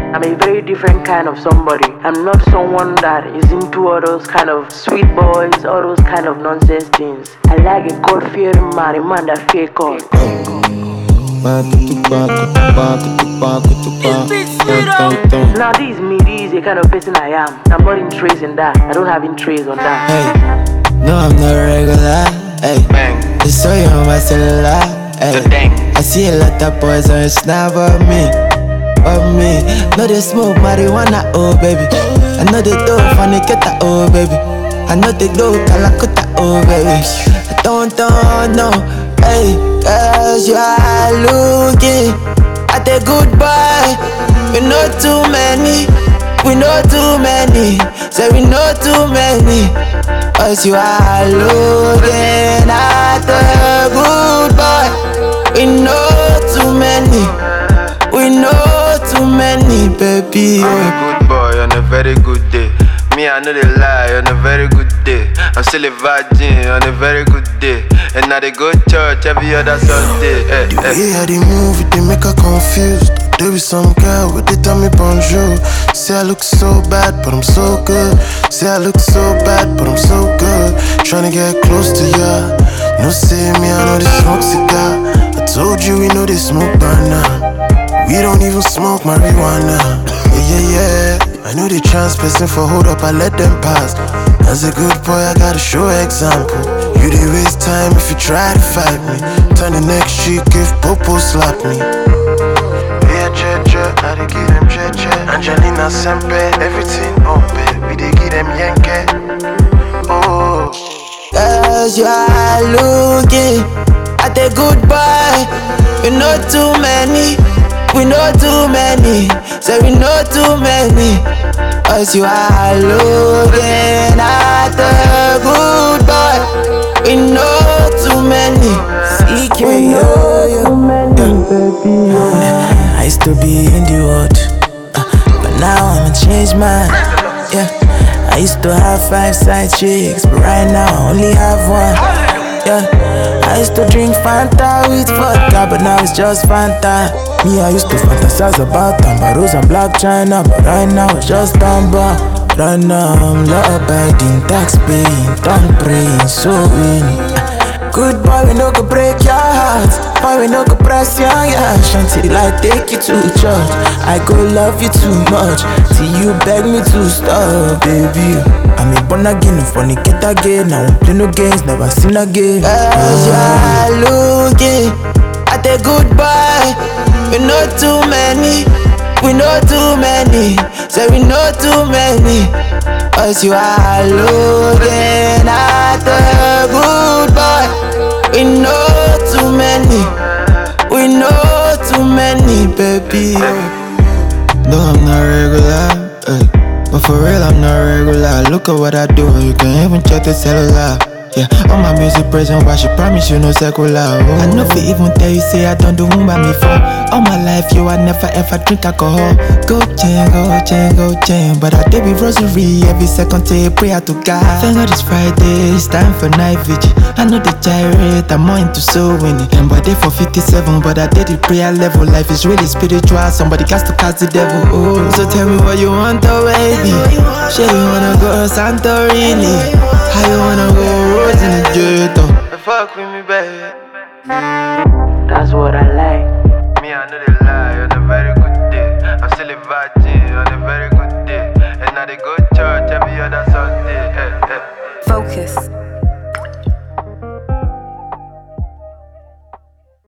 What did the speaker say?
I'm a very different kind of somebody. I'm not someone that is into all those kind of sweet boys, all those kind of nonsense things. I like a God-fearing man, a man that fear God. Now this is me, this is the kind of person I am. I'm not interested in that. I don't have interest on that. Hey, no, I'm not regular. Hey, just saw you on my cellular. Hey, I see a lot of boys on snap of me. No, they smoke marijuana, oh baby. I know they do fornicate, oh baby. I know they do calacutta, oh baby. I don't know, hey, cause you are looking at a good boy. We know too many, say we know too many. Cause you are looking at a good boy. We know too many, baby. I'm a good boy on a very good day. Me, I know they lie on a very good day. I'm still a virgin on a very good day. And now they go to church every other Sunday. The way how they move it, they make her confused. There be some girl with they tell me bonjour. Say I look so bad, but I'm so good. Say I look so bad, but I'm so good. Tryna get close to ya. No say me, I know they smoke cigar. I told you we know they smoke banana. We don't even smoke marijuana. Yeah. I know they trans person for hold up, I let them pass. As a good boy, I gotta show example. You they waste time if you try to fight me. Turn the next cheek if Popo slap me. Yeah, I dey give them che. Angelina Sempe, everything open. We dey give them yanke. Oh. Cause you are looking at a good boy. We know too many. Say we know too many. Cause you are looking at a good boy. We know too many. We know too many, baby. I used to be in the world, but now I'm a changed man. Yeah, I used to have 5 side chicks, but right now I only have one. Yeah, I used to drink Fanta with vodka, but now it's just Fanta. Me, I used to fantasize about Tambaros and Black China, but right now it's just Tamba. Right now I'm law-abiding, tax-paying, tongue-praying, so winning. Good boy, we no go break your heart. Boy, we no go press your yash until I take you to church. I go love you too much till you beg me to stop, baby. I'm a born again, fornicate again. I won't play no games, never sin again. Cause you're looking at a good boy. We know too many, say we know too many. Cause you are looking at a good boy. We know too many, baby. No, I'm not regular, but for real I'm not regular. Look at what I do, you can even check the cellular. Yeah, all my music present, why she promise you no secular. Oh. I know if even tell you say I don't do whom by me for. All my life, I never ever drink alcohol. Go chain, but I did be rosary every second day, prayer to God. Thank God it's Friday, it's time for night vigil. I know the gyrate, I'm more into soul winning. And by day for 57, but I did the prayer level. Life is really spiritual, somebody got to cast the devil. Oh, so tell me what you want, oh baby. Sure you wanna go Santorini? How you wanna go? In the jet, fuck with me, baby. That's what I like. Me, I know they lie.